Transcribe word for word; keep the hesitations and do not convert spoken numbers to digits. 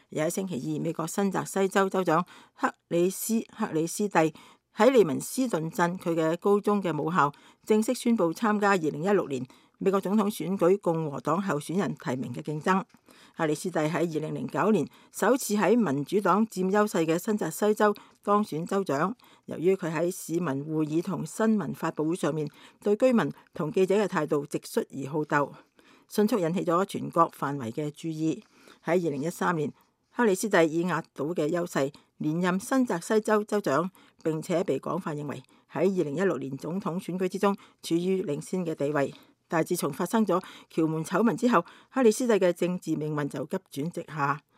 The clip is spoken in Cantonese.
而喺星期二，美國新澤西州州長克里斯克里斯蒂喺利文斯頓鎮佢嘅高中嘅母校正式宣布參加二零一六年美國總統選舉共和黨候選人提名嘅競爭。克里斯蒂喺二零零九年首次喺民主黨佔優勢嘅新澤西州當選州長。由於佢喺市民會議同新聞發佈會上面對居民同記者嘅態度直率而好鬥，迅速引起咗全國範圍嘅注意。喺二零一三年，克里斯蒂以壓倒嘅優勢連任新澤西州州長，並且被廣泛認為喺二零一六年總統選舉之中處於領先嘅地位。但係自從發生咗僑門醜聞之後，克里斯蒂嘅政治命運就急轉直下。